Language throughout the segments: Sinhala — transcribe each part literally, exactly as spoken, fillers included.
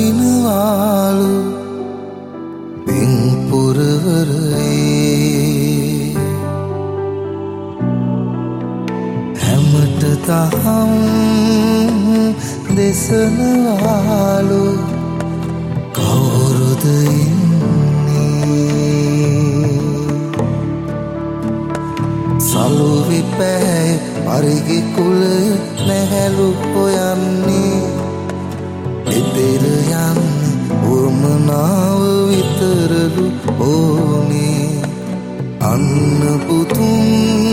වඩිනවාලු පින් පුරවරේ හැමට දහම් දෙසනවාලු කවුරුද ඉන්නේ සලු විපෑ පරිගි කුල නැහැලු හොයන්නේ එතෙර යන්න උවමනාව විතරලු ඕනේ අන්න පුතුන්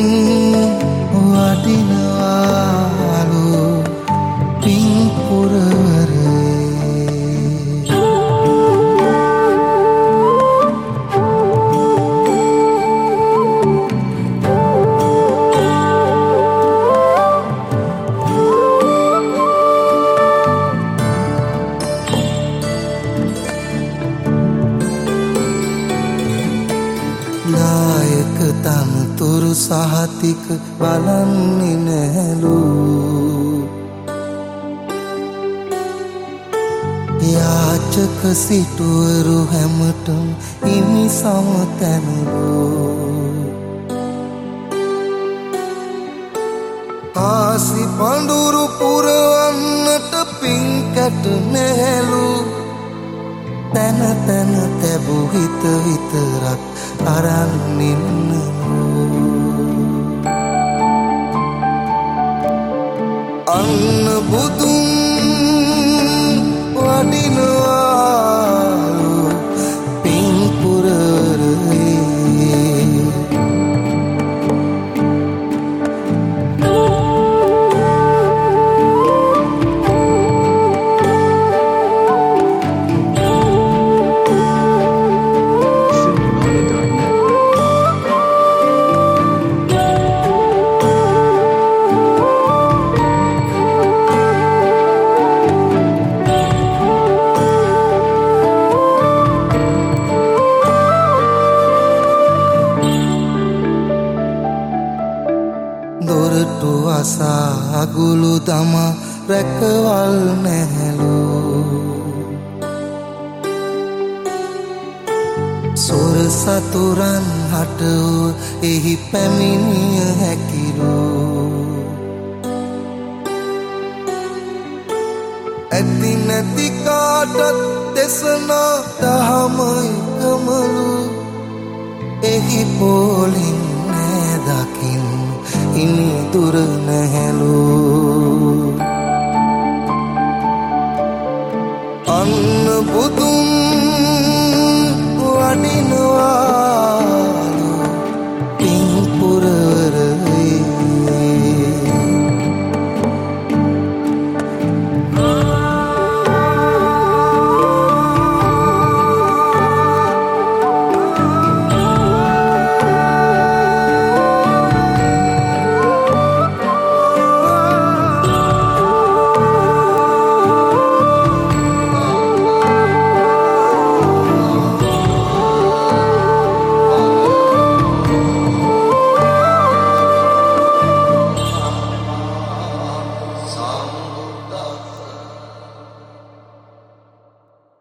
වඩිනවාලු පින් පුරවරේ නායක තනතුරු සහතික බලන්නේ නැලු යාචක සිටුවරු හැමටම හිමි සමතැනලු ආසි පඳුරු පුරවන්නට පින් කැට නැලු තැන තැන තැබු හිත විතරක් අරන් ඉන්නලු අන්න බුදුන් වඩිනවාලු පින් පුරවරේ දොරටු අසා අගුළු දම රැකවල් නැහැලු සොර සතුරන් හට එහි පැමිණිය හැකිලු ඇති නැති කාටත් දෙසනා දහම එකමලු එහි පෝලින් නෑ දකින්න ඉනි දුර නැහැලු අන්න බුදුන් වඩිනවා